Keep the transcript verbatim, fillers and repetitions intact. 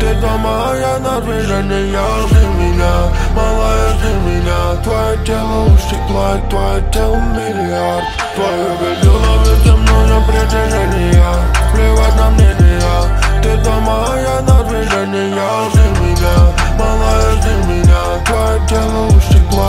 Ты дома, а я на движении, жди меня, малая, жди меня. Твое тело у стекла, твое тело миллиард. Твое белье ловит за мной на притяжение, плевать на мнение. Ты дома, а я на движении, жди меня, малая, жди меня. Твое тело у стекла.